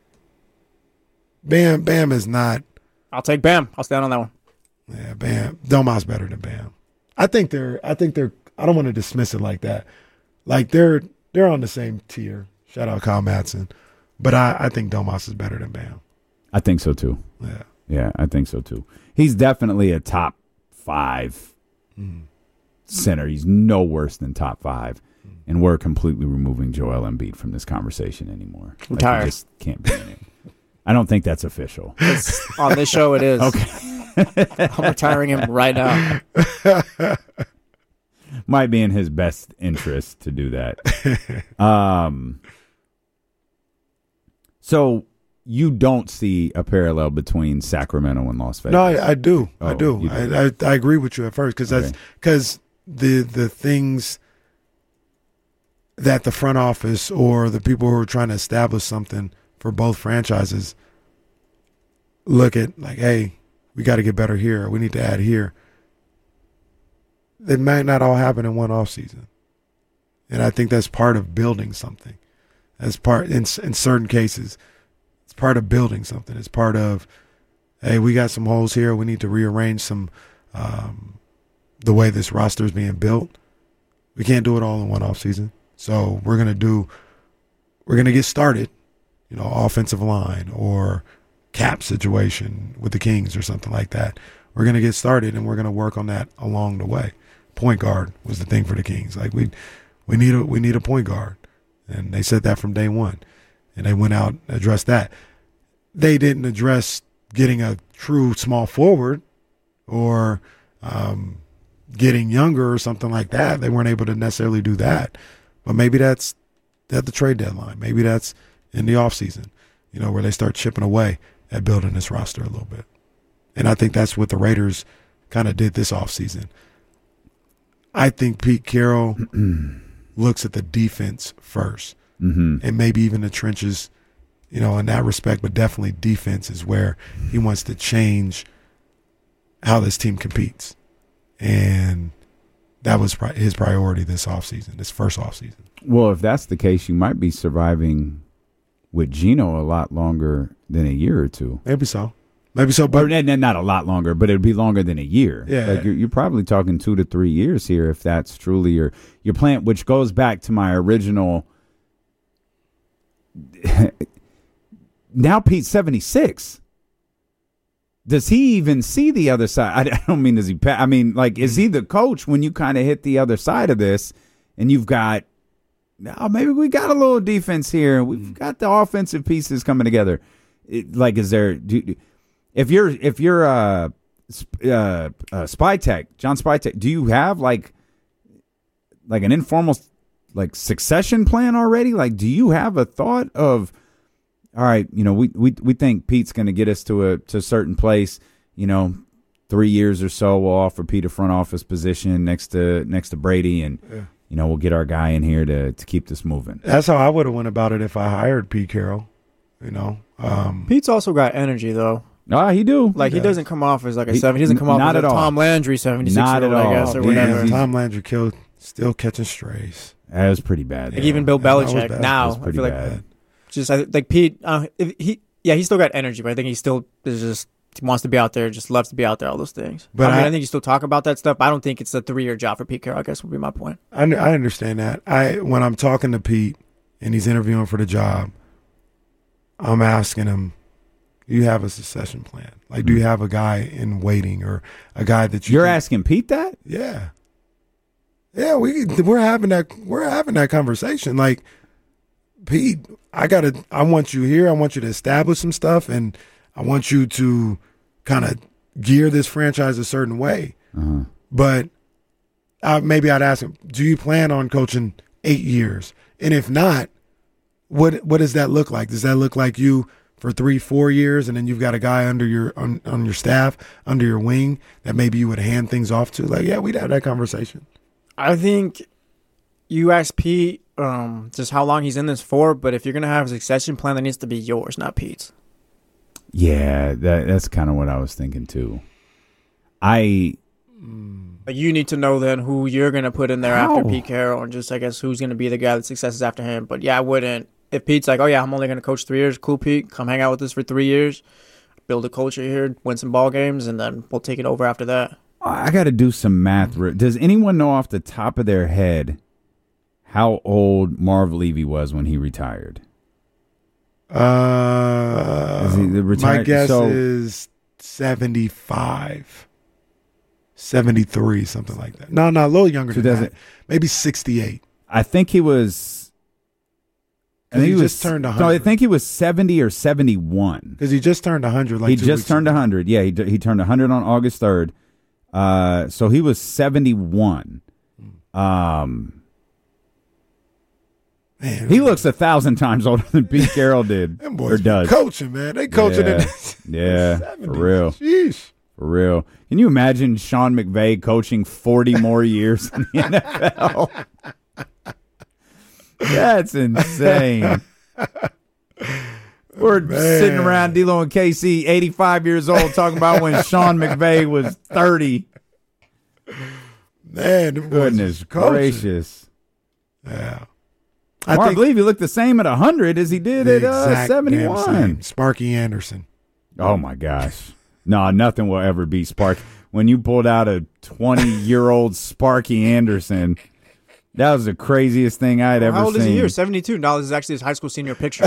Bam, Bam is not. I'll take Bam. I'll stand on that one. Yeah, Bam, Domas better than Bam. I think they're. I think they're. I don't want to dismiss it like that. Like they're they're on the same tier. Shout out Kyle Madsen, but I I think Domas is better than Bam. I think so too. Yeah. Yeah, I think so too. He's definitely a top five Mm. center. He's no worse than top five. And we're completely removing Joel Embiid from this conversation anymore. I'm Like, tired. he just can't be in it. I don't think that's official. It's, on this show, it is. Okay. I'm retiring him right now. Might be in his best interest to do that. Um. So you don't see a parallel between Sacramento and Las Vegas? No, I, I do. I Oh, do. you do. I, I I agree with you at first because that's Okay. because the the things that the front office or the people who are trying to establish something for both franchises look at like, hey, we got to get better here. We need to add here. It might not all happen in one off season, and I think that's part of building something. That's part in in certain cases. It's part of building something. It's part of, hey, we got some holes here. We need to rearrange some um, the way this roster is being built. We can't do it all in one offseason. So we're gonna do. We're gonna get started. You know, offensive line or cap situation with the Kings or something like that. We're gonna get started, and we're gonna work on that along the way. Point guard was the thing for the Kings. Like we, we need a we need a point guard, and they said that from day one, and they went out and addressed that. They didn't address getting a true small forward or um, getting younger or something like that. They weren't able to necessarily do that, but maybe that's at the trade deadline. Maybe that's in the offseason, you know, where they start chipping away at building this roster a little bit. And I think that's what the Raiders kind of did this offseason. I think Pete Carroll looks at the defense first, mm-hmm. and maybe even the trenches, you know, in that respect, but definitely defense is where he wants to change how this team competes. And that was pri- his priority this offseason, this first offseason. Well, if that's the case, you might be surviving with Geno a lot longer than a year or two. Maybe so. Maybe so, but or, not a lot longer, but it'd be longer than a year. Yeah, like you're, you're probably talking two to three years here, if that's truly your your plan. Which goes back to my original. Now Pete's seventy-six. Does he even see the other side? I don't mean does he. I mean, like, is he the coach when you kind of hit the other side of this, and you've got. Now maybe we got a little defense here. We've got the offensive pieces coming together. It, like, is there? Do, if you're if you're uh, uh, uh, Spytek, John Spytek, do you have like like an informal like succession plan already? Like, do you have a thought of, all right, you know, we we we think Pete's going to get us to a to a certain place. You know, three years or so, we'll offer Pete a front office position next to next to Brady, and. Yeah. You know, we'll get our guy in here to, to keep this moving. That's how I would have went about it if I hired Pete Carroll. You know, um, Pete's also got energy though. Ah, he do. Like he, he doesn't come off as like a He- seven. He doesn't come off not as at a all. Tom Landry seventy-six Not year at old, I all. guess, or Damn, whatever. he's- Tom Landry killed, still catching strays. That was pretty bad. Like though. even Bill that was Belichick bad. now, That was I pretty feel like bad. just I, like Pete. Uh, if he yeah, he's still got energy, but I think he still is just he wants to be out there, just loves to be out there, all those things. But I mean, I- I, think you still talk about that stuff. But I don't think it's a three year job for Pete Carroll. I guess would be my point. I, I understand that. I when I'm talking to Pete and he's interviewing for the job, I'm asking him, "Do you have a succession plan? Like, do you have a guy in waiting or a guy that you You're think- asking Pete that? Yeah, yeah. We we're having that we're having that conversation. Like, Pete, I gotta. I want you here. I want you to establish some stuff, and I want you to kind of gear this franchise a certain way. Uh-huh. But uh, maybe I'd ask him, do you plan on coaching eight years? And if not, what what does that look like? Does that look like you for three, four years, and then you've got a guy under your on, on your staff, under your wing, that maybe you would hand things off to? Like, yeah, we'd have that conversation. I think you ask Pete um, just how long he's in this for, but if you're gonna have a succession plan, that needs to be yours, not Pete's. Yeah, that that's kind of what I was thinking too. I Like you need to know then who you're gonna put in there How? after Pete Carroll, and just I guess who's gonna be the guy that successes after him. But yeah, I wouldn't. If Pete's like, oh yeah, I'm only gonna coach three years. Cool, Pete, come hang out with us for three years, build a culture here, win some ball games, and then we'll take it over after that. I got to do some math. Does anyone know off the top of their head how old Marv Levy was when he retired? Uh, Is he the my retired- guess so- is seventy-five, seventy-three, something like that. No, no, a little younger So than does that. it- Maybe sixty-eight. I think he was. I Because think he was just turned No, one I hundred. think he was seventy or seventy-one. Because he just turned one hundred. Like he two just weeks turned ago. one hundred. Yeah, he d- he turned one hundred on August third. Uh, so he was seventy-one. Um, Man, he looks a thousand times older than Pete Carroll did them or boys be does. coaching, man. They coaching Yeah. in the Yeah, for seventies. real. Sheesh. For real. Can you imagine Sean McVay coaching forty more years in the N F L? That's insane. We're Man. sitting around D'Lo and K C, eighty-five years old, talking about when Sean McVay was thirty. Man, them boys Goodness was coaching. gracious. Yeah. I Mark think Levy looked the same at one hundred as he did the at uh, exact damn seventy-one. same. Sparky Anderson. Oh, my gosh. No, nothing will ever beat Sparky. When you pulled out a twenty-year-old Sparky Anderson That was the craziest thing I'd ever seen. How old is he here? seventy-two. No, this is actually his high school senior picture.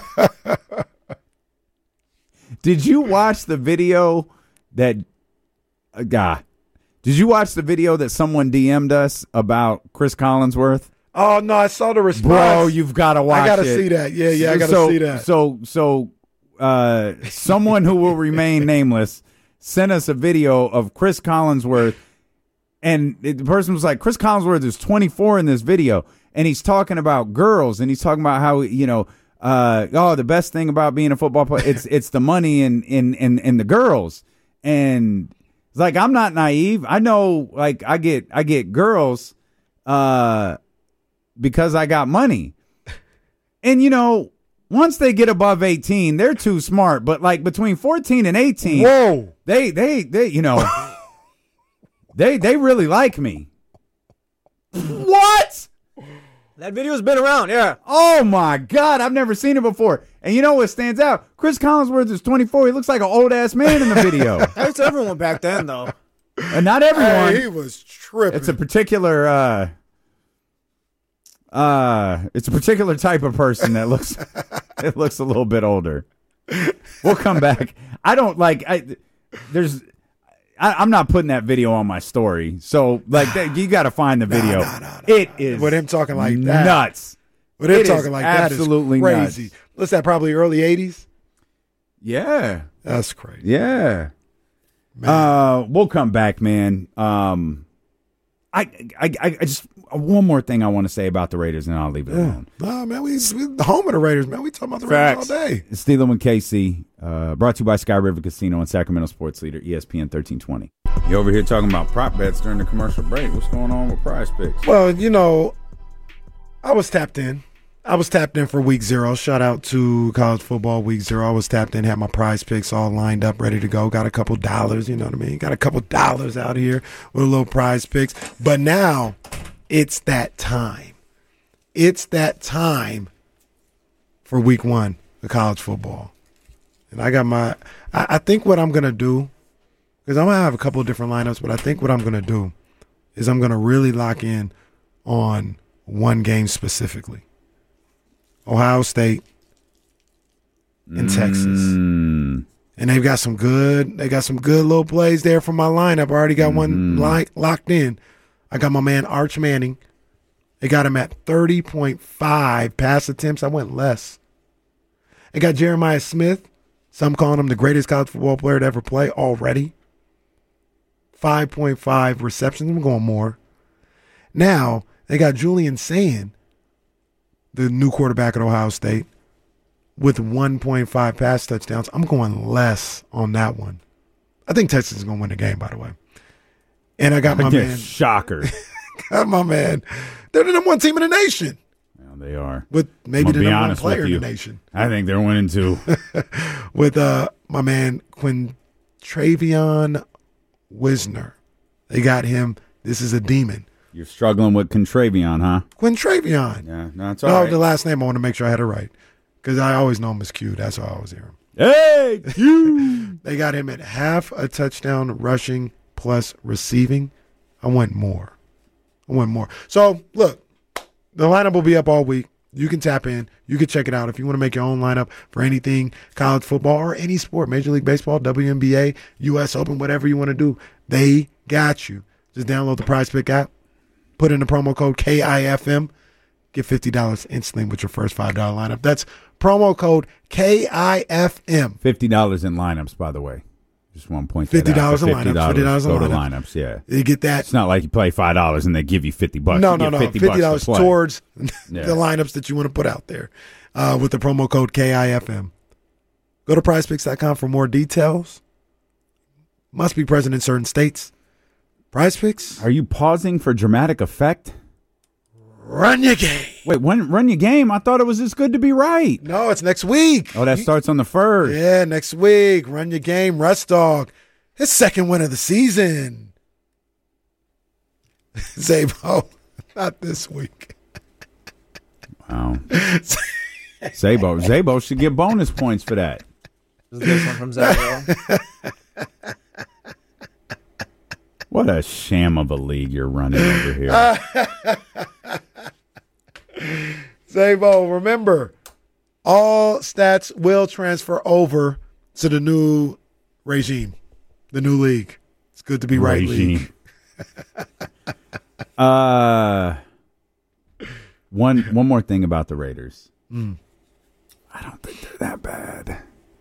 Did you watch the video that uh, guy? Did you watch the video that someone D M'd us about Chris Collinsworth? Oh no, I saw the response. Bro, you've got to watch it. I got to see that. Yeah, yeah, I got to so, see that. So, so, uh, someone who will remain nameless sent us a video of Chris Collinsworth, and it, the person was like, "Chris Collinsworth is twenty-four in this video, and he's talking about girls, and he's talking about how you know." Uh, oh, the best thing about being a football player, it's it's the money and in in in the girls, and it's like I'm not naive. I know, like I get I get girls, uh, because I got money, and you know, once they get above eighteen, they're too smart. But like between fourteen and eighteen, whoa, they they they you know, they they really like me. What? That video's been around, yeah. Oh, my God. I've never seen it before. And you know what stands out? Chris Collinsworth is twenty-four. He looks like an old-ass man in the video. That's everyone back then, though. And not everyone. Hey, he was tripping. It's a particular uh, uh, it's a particular type of person that looks it looks a little bit older. We'll come back. I don't like I there's I, I'm not putting that video on my story. So, like, that, you got to find the video. Nah, nah, nah, nah, it is with him talking like that. Nuts. With him It talking is like that absolutely is crazy. nuts. What's that? Probably early eighties. Yeah. That's crazy. Yeah. Man. Uh, we'll come back, man. Um, I, I, I I just one more thing I want to say about the Raiders, and I'll leave it Yeah. alone. Nah, man, we, we the home of the Raiders, man. We talking about the Facts. Raiders all day. It's Steeler and Casey, uh, brought to you by Sky River Casino and Sacramento Sports Leader, E S P N thirteen twenty. You over here talking about prop bets during the commercial break. What's going on with Prize Picks? Well, you know, I was tapped in. I was tapped in for week zero. Shout out to college football week zero. I was tapped in, had my Prize Picks all lined up, ready to go. Got a couple dollars, you know what I mean? Got a couple dollars out here with a little Prize Picks. But now it's that time. It's that time for week one of college football. And I got my, I, I think what I'm going to do, because I'm going to have a couple of different lineups, but I think what I'm going to do is I'm going to really lock in on one game specifically. Ohio State and Texas. Mm. And they've got some good, they got some good little plays there for my lineup. I already got Mm-hmm. one li- locked in. I got my man Arch Manning. They got him at thirty point five pass attempts. I went less. I got Jeremiah Smith. Some calling him the greatest college football player to ever play already. five point five receptions. I'm going more. Now, they got Julian Sand, the new quarterback at Ohio State, with one point five pass touchdowns. I'm going less on that one. I think Texas is going to win the game, by the way. And I got my Yeah, man. shocker. Got my man. They're the number one team in the nation. Well, they are. With maybe I'm the gonna be number one honest player with in you. the nation. I think they're winning too. With uh, my man Quintravion Wisner. They got him. This is a demon. You're struggling with Contravion, huh? Quintravion. Yeah, no, it's all No, right. the last name I want to make sure I had it right. Because I always know him as Q. That's how I always hear him. Hey, you. They got him at half a touchdown rushing plus receiving. I want more. I want more. So, look, the lineup will be up all week. You can tap in. You can check it out. If you want to make your own lineup for anything, college football or any sport, Major League Baseball, W N B A, U S Open, whatever you want to do, they got you. Just download the Prize Pick app. Put in the promo code K I F M. Get fifty dollars instantly with your first five dollar lineup. That's promo code K I F M. Fifty dollars in lineups, by the way. Just want to point fifty that out. dollars in lineups. Fifty dollars in Go to lineups. lineups. Yeah, You get that. it's not like you play five dollars and they give you fifty bucks. No, You no, get no. Fifty, Fifty bucks dollars to play. towards Yeah. the lineups that you want to put out there uh, with the promo code K I F M. Go to prize picks dot com for more details. Must be present in certain states. Prize Picks, Are you pausing for dramatic effect? run your game. Wait, when run your game? I thought it was this good to be right. No, it's next week. Oh, that starts on the first. Yeah, next week. Run your game, Russ Dog. His second win of the season. Zabo, not this week. Wow. Zabo, Zabo should get bonus points for that. This is this one from Zach. What a sham of a league you're running over here. Zabo, remember, all stats will transfer over to the new regime, the new league. It's good to be right league. uh, one one more thing about the Raiders. Mm. I don't think they're that bad.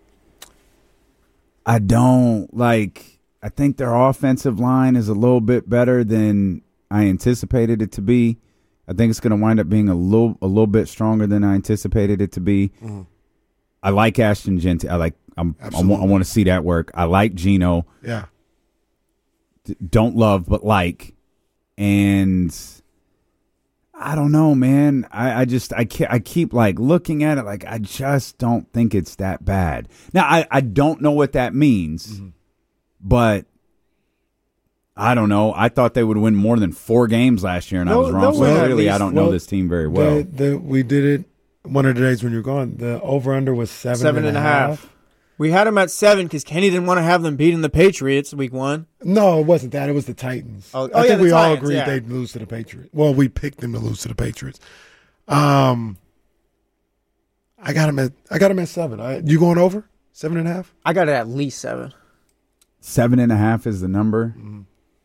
I don't like. I think their offensive line is a little bit better than I anticipated it to be. I think it's going to wind up being a little a little bit stronger than I anticipated it to be. Mm. I like Ashton Jeanty. I like. I'm, I want. I want to see that work. I like Geno. Yeah. D- don't love, but like, and I don't know, man. I, I just I keep, I keep like looking at it like I just don't think it's that bad. Now I, I don't know what that means, mm-hmm. but I don't know. I thought they would win more than four games last year, and no, I was wrong. So well, clearly, least, I don't well, know this team very well. The, the, we did it one of the days when you were gone. The over under was seven, seven and, and a half. half. We had them at seven because Kenny didn't want to have them beating the Patriots week one. No, it wasn't that. It was the Titans. Oh, I oh, think yeah, we Titans, all agreed yeah. they'd lose to the Patriots. Well, we picked them to lose to the Patriots. Um, I got them at I got them at seven. I, you going over seven and a half? I got it at least seven. Seven and a half is the number. Mm-hmm.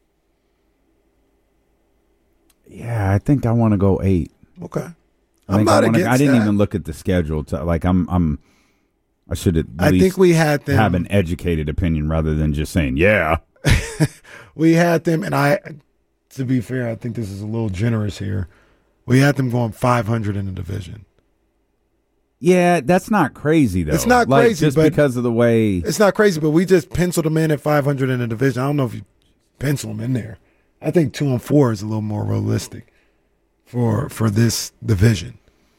Yeah, I think I want to go eight. Okay, I I'm not I wanna, against I didn't that. even look at the schedule. To, like I'm, I'm. I should at I least think we had them have an educated opinion rather than just saying yeah. We had them, and I. To be fair, I think this is a little generous here. We had them going five hundred in the division. Yeah, that's not crazy though. It's not like, crazy, just but because of the way. It's not crazy, but we just penciled them in at five hundred in the division. I don't know if you pencil them in there. I think two and four is a little more realistic for for this division.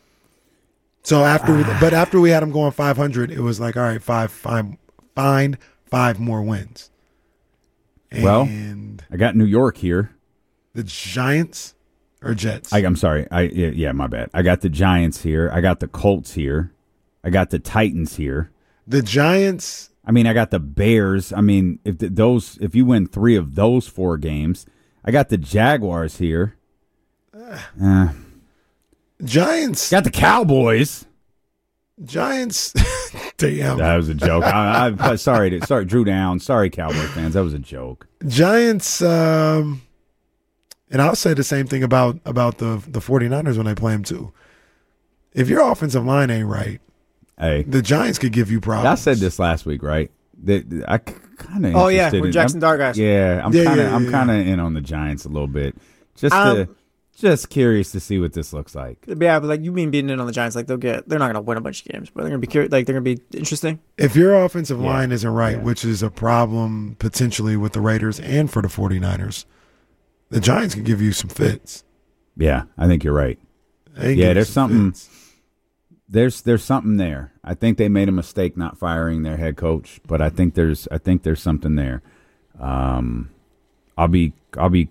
So after, we, but after we had them going five hundred, it was like, all right, five, five, find five more wins. And well, I got New York here. The Giants or Jets? I, I'm sorry. I yeah, yeah, my bad. I got the Giants here. I got the Colts here. I got the Titans here. The Giants. I mean, I got the Bears. I mean, if the, those, if you win three of those four games, I got the Jaguars here. Uh, Giants. Got the Cowboys. Giants. Damn. That was a joke. I, I, sorry, to, sorry, Drew Down. Sorry, Cowboy fans. That was a joke. Giants. Um, and I'll say the same thing about about the the 49ers when they play them too. If your offensive line ain't right, hey, the Giants could give you problems. I said this last week, right? That I kind of. Oh yeah, with Jackson Dargash. Yeah, I'm Yeah, kind of. yeah, I'm yeah, kind of in on the Giants a little bit, just Um, to, just curious to see what this looks like. Yeah, but like you mean beating in on the Giants, like they'll get, they're not gonna win a bunch of games, but they're gonna be curious, like they're gonna be interesting. If your offensive Yeah. line isn't right, Yeah. which is a problem potentially with the Raiders and for the 49ers, the Giants can give you some fits. Yeah, I think you're right. They can Yeah, give you there's some something- fits. There's there's something there. I think they made a mistake not firing their head coach, but I think there's I think there's something there. Um, I'll be I'll be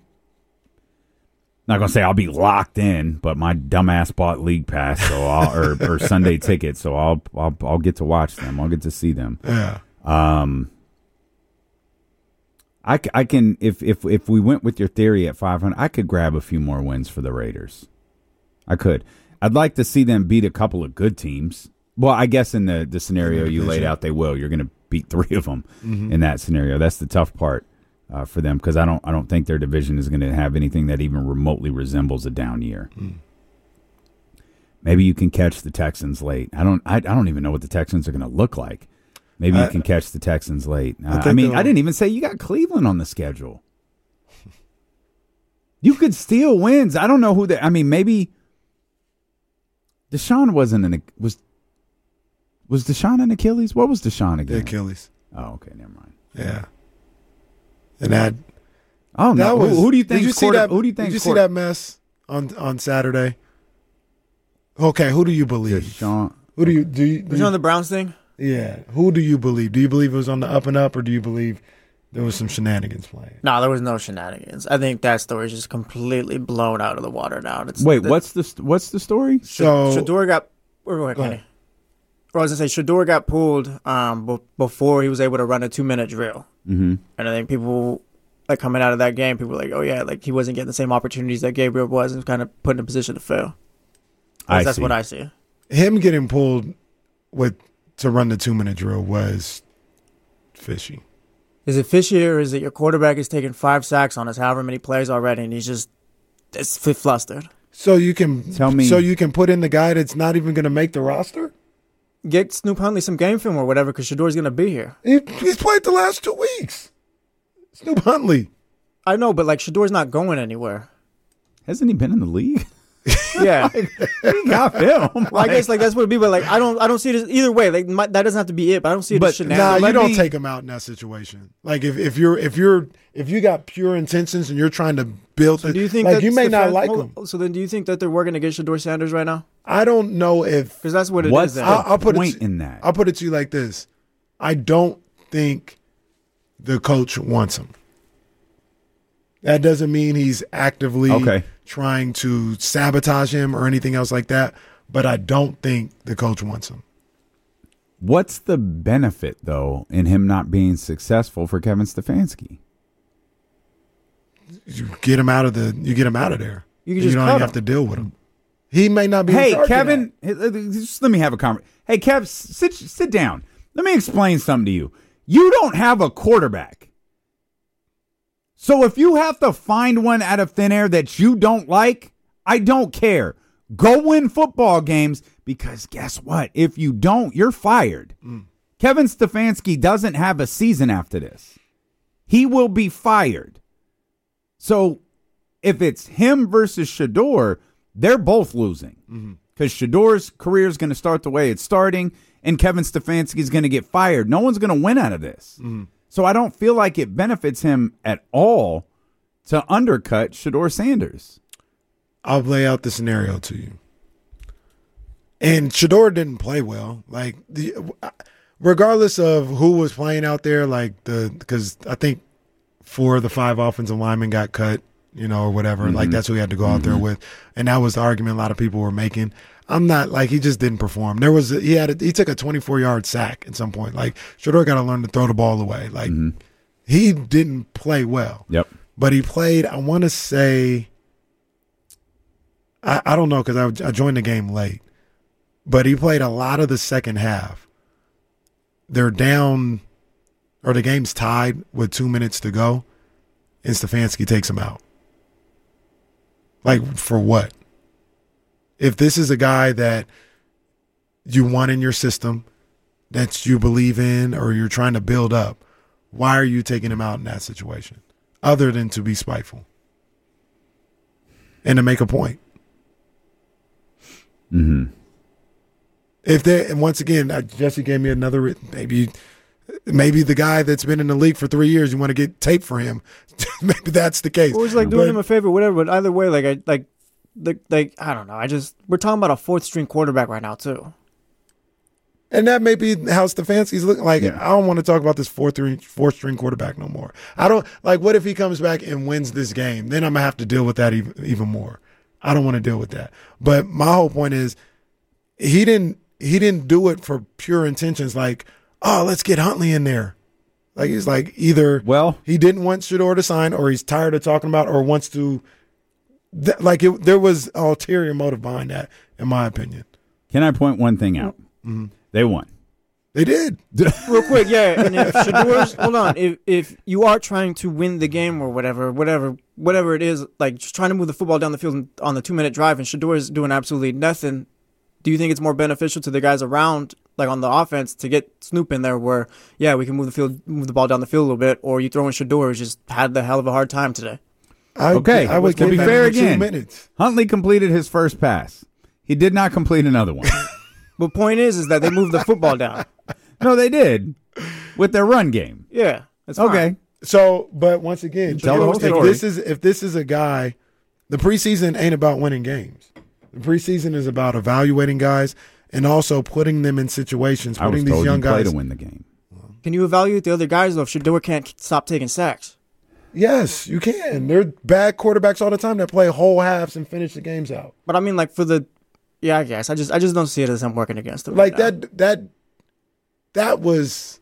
not gonna say I'll be locked in, but my dumbass bought League Pass, so I'll, or or Sunday ticket, so I'll I'll I'll get to watch them. I'll get to see them. Yeah. Um, I, c- I can if if if we went with your theory at five hundred, I could grab a few more wins for the Raiders. I could. I'd like to see them beat a couple of good teams. Well, I guess in the, the scenario you laid out, they will. You're going to beat three of them Mm-hmm. in that scenario. That's the tough part uh, for them because I don't I don't think their division is going to have anything that even remotely resembles a down year. Mm. Maybe you can catch the Texans late. I don't I, I don't even know what the Texans are going to look like. Maybe you I- can catch the Texans late. Uh, I I, think mean, they'll- I didn't even say you got Cleveland on the schedule. You could steal wins. I don't know who they. I mean, maybe Deshaun wasn't an was was Deshaun an Achilles? What was Deshaun The again? Achilles. Oh, okay, never mind. Yeah. And that Oh no, that was, who, who do you did think? you see that? Who do you think? Did you see that mess on on Saturday? Okay, who do you believe? Deshaun. Who do you do? You, do Was you you on the Browns thing? yeah. Who do you believe? Do you believe it was on the up and up, or do you believe there was some shenanigans playing? No, there was no shenanigans. I think that story is just completely blown out of the water now. It's, Wait, the, what's the st- what's the story? So Shador got. Or, or, Go ahead. or I was gonna say Shador got pulled um b- before he was able to run a two minute drill, Mm-hmm. and I think people like coming out of that game, people were like, oh yeah, like he wasn't getting the same opportunities that Gabriel was, and kind of put in a position to fail. I That's see. what I see. Him getting pulled with to run the two minute drill was fishy. Is it fishy or is it your quarterback is taking five sacks on us, however many plays already, and he's just it's flustered? So you can Tell me- So you can put in the guy that's not even going to make the roster. Get Snoop Huntley some game film or whatever, because Shador's going to be here. He, he's played the last two weeks. Snoop Huntley. I know, but like Shador's not going anywhere. Hasn't he been in the league? Yeah. He got film. Well, I guess like that's what it'd be, but like I don't, I don't see it as, either way. Like my, that doesn't have to be it, but I don't see it But as shenanigans. Nah, you let don't me- take him out in that situation. Like if, if you're if you're if you got pure intentions and you're trying to build, So do you think like that you may not Stefan- like hold- him. So then, do you think that they're working against Shador Sanders right now? I don't know if Because that's what it is. What's then. the I'll- I'll put it point to- in that? I'll put it to you like this: I don't think the coach wants him. That doesn't mean he's actively Okay. trying to sabotage him or anything else like that. But I don't think the coach wants him. What's the benefit, though, in him not being successful for Kevin Stefanski? You get him out of the. You get him out of there. You can just don't cut even have him. to deal with him. He may not be. in Hey, charge of Kevin, just let me have a conversation. Hey, Kev, sit sit down. Let me explain something to you. You don't have a quarterback. So if you have to find one out of thin air that you don't like, I don't care. Go win football games, because guess what? If you don't, you're fired. Mm. Kevin Stefanski doesn't have a season after this. He will be fired. So if it's him versus Shador, they're both losing, because Shador's career is going to start the way it's starting, and Kevin Stefanski is going to get fired. No one's going to win out of this. So I don't feel like it benefits him at all to undercut Shador Sanders. I'll lay out the scenario to you. And Shador didn't play well. Like the, regardless of who was playing out there, like the because I think four of the five offensive linemen got cut, you know, or whatever. Like that's who he had to go out there with, and that was the argument a lot of people were making. I'm not like he just didn't perform. There was he had a, he took a twenty-four yard sack at some point. Like Shador got to learn to throw the ball away. Like he didn't play well. Yep. But he played. I want to say. I, I don't know because I, I joined the game late, but he played a lot of the second half. They're down, or the game's tied with two minutes to go, and Stefanski takes him out. Like, for what? If this is a guy that you want in your system, that you believe in, or you're trying to build up, why are you taking him out in that situation? Other than to be spiteful and to make a point. Mm-hmm. If they, and once again, uh, Jesse gave me another, maybe, maybe the guy that's been in the league for three years, you want to get tape for him. Maybe that's the case. Well, it's like doing But- him a favor, whatever. But either way, like I like, the, like I don't know. I just we're talking about a fourth string quarterback right now too. And that may be how Stefanski's looking. Like, Yeah. I don't want to talk about this fourth string, fourth string quarterback no more. I don't like. What if he comes back and wins this game? Then I'm gonna have to deal with that even, even more. I don't want to deal with that. But my whole point is, he didn't. He didn't do it for pure intentions. Like, oh, let's get Huntley in there. Like he's like either Well, he didn't want Shador to sign, or he's tired of talking about, or wants to. Th- like it, there was an ulterior motive behind that, in my opinion. can I point one thing out? They won. They did. Real quick, yeah. And if Shador's hold on, if if you are trying to win the game or whatever, whatever, whatever it is, like just trying to move the football down the field on the two minute drive, and Shador's doing absolutely nothing. Do you think it's more beneficial to the guys around, like on the offense, to get Snoop in there, where yeah, we can move the field, move the ball down the field a little bit, or you throw in Shador, who's just had the hell of a hard time today? I, Okay, I would to give be him fair two again, minutes. Huntley completed his first pass. He did not complete another one. But point is, is that they moved the football down. No, they did with their run game. Yeah, that's fine. Okay. So, but once again, Tell the whole if story. this is if this is a guy, the preseason ain't about winning games. The preseason is about evaluating guys and also putting them in situations, I was putting these told young you play guys. to win the game. Can you evaluate the other guys though if Shador can't stop taking sacks? Yes, you can. They're bad quarterbacks all the time that play whole halves and finish the games out. But I mean, like for the, yeah, I guess I just I just don't see it as I'm working against them. Like right now. that that that was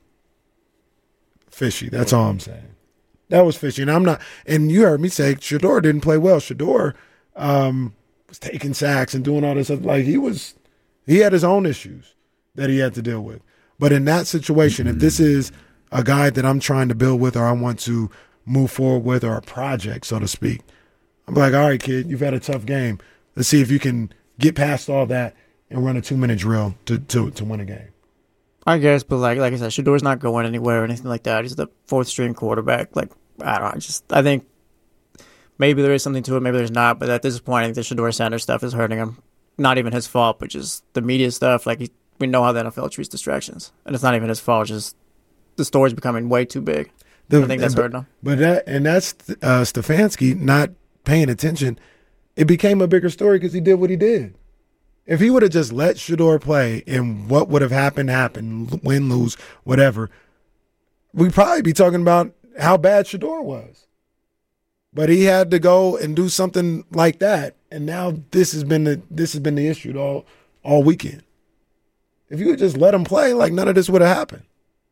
fishy. That's all I'm saying. That was fishy. And I'm not and you heard me say Shador didn't play well. Shador um was taking sacks and doing all this stuff. Like he was, he had his own issues that he had to deal with. But in that situation, if this is a guy that I'm trying to build with or I want to move forward with or a project, so to speak, I'm like, all right, kid, you've had a tough game. Let's see if you can get past all that and run a two-minute drill to, to, to win a game. I guess, but like like I said, Shador's not going anywhere or anything like that. He's the fourth string quarterback. Like, I don't know. I just I think maybe there is something to it, maybe there's not. But at this point, I think the Shador Sanders stuff is hurting him. Not even his fault, but just the media stuff. Like, he, we know how the N F L treats distractions. And it's not even his fault. Just the story's becoming way too big. The, I think that's but, hurting him. But that, and that's uh, Stefanski not paying attention. It became a bigger story because he did what he did. If he would have just let Shador play and what would have happened, happened, win, lose, whatever, we'd probably be talking about how bad Shador was. But he had to go and do something like that, and now this has been the this has been the issue all all weekend. If you would just let him play, like none of this would have happened.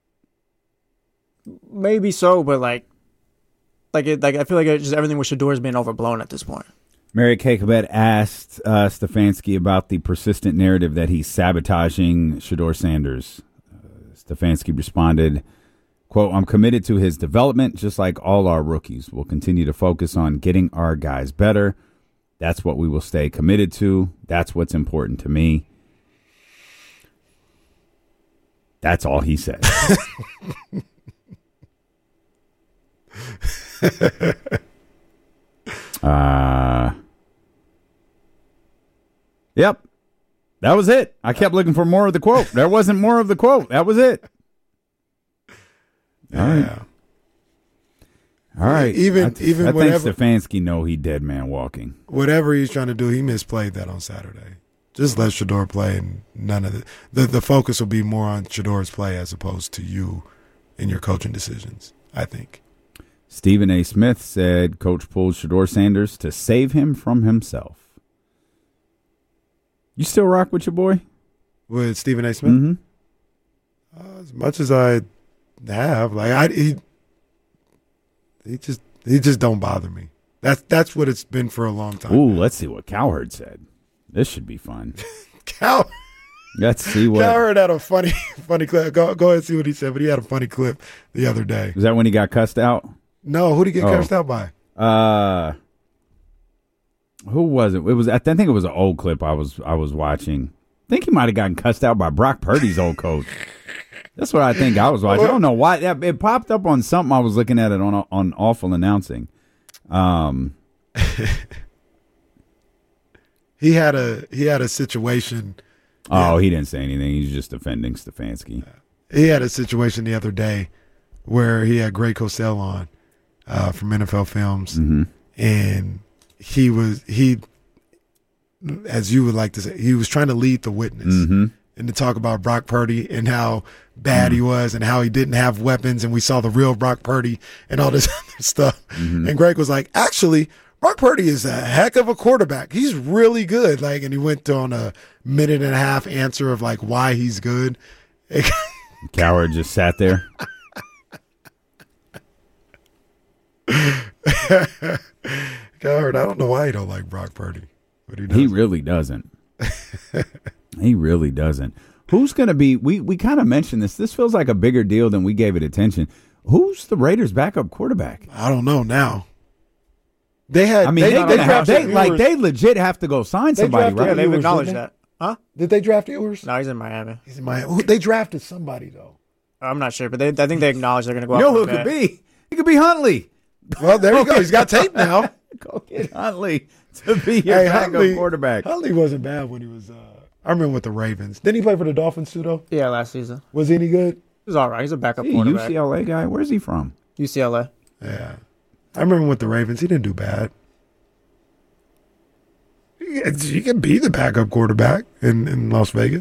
Maybe so, but like, like it, like I feel like it just everything with Shador is being overblown at this point. Mary Kakabet asked uh, Stefanski about the persistent narrative that he's sabotaging Shador Sanders. Uh, Stefanski responded, quote, I'm committed to his development just like all our rookies. We'll continue to focus on getting our guys better. That's what we will stay committed to. That's what's important to me. That's all he said. uh, yep. That was it. I kept looking for more of the quote. There wasn't more of the quote. That was it. All right. Yeah. All right. Even I, th- even I whatever, think Stefanski know he dead man walking. Whatever he's trying to do, he misplayed that on Saturday. Just let Shador play, and none of the, the the focus will be more on Shador's play as opposed to you and your coaching decisions, I think. Stephen A. Smith said Coach pulled Shador Sanders to save him from himself. You still rock with your boy? With Stephen A. Smith? Mm-hmm. Uh, as much as I have, like I, he, he just he just don't bother me. That's that's what it's been for a long time. Ooh, let's see what Cowherd said. This should be fun. Cow. Let's see what. Cowherd had a funny funny clip. Go go ahead and see what he said, but he had a funny clip the other day. Was that when he got cussed out? No, who did he get oh. cussed out by? Uh, who was it? It was. I think it was an old clip I was I was watching. I think he might have gotten cussed out by Brock Purdy's old coach. That's what I think I was watching. I don't know why. It popped up on something I was looking at it on on Awful Announcing. Um, he had a he had a situation. Oh, yeah. He didn't say anything. He's just defending Stefanski. He had a situation the other day where he had Greg Cosell on uh, from N F L Films, mm-hmm. and he was he, as you would like to say, he was trying to lead the witness. Mm-hmm. And to talk about Brock Purdy and how bad mm-hmm. he was and how he didn't have weapons, and we saw the real Brock Purdy and all this other stuff. Mm-hmm. And Greg was like, actually, Brock Purdy is a heck of a quarterback. He's really good. Like, and he went on a minute and a half answer of like why he's good. Cowherd just sat there. Cowherd, I don't know why he don't like Brock Purdy, but he does. He really doesn't. He really doesn't. Who's going to be, we, we kind of mentioned this. This feels like a bigger deal than we gave it attention. Who's the Raiders' backup quarterback? I don't know now. They had, I mean, they, they, they, they, have, they like they legit have to go sign somebody, right? Yeah, they've Ewers, acknowledged didn't they? that. Huh? Did they draft Ewers? No, he's in Miami. He's in Miami. They drafted somebody though. I'm not sure, but they, I think they acknowledge they're going to go. You know out who for it a could bid. be? It could be Huntley. Well, there you go. He's got tape now. Go get Huntley to be your hey, backup Huntley, quarterback. Huntley wasn't bad when he was. Uh, I remember with the Ravens. Didn't he play for the Dolphins too, though? Yeah, last season. Was he any good? He was all right. He's a backup He, quarterback. U C L A guy. Where's he from? U C L A. Yeah, I remember with the Ravens. He didn't do bad. He, he can be the backup quarterback in, in Las Vegas.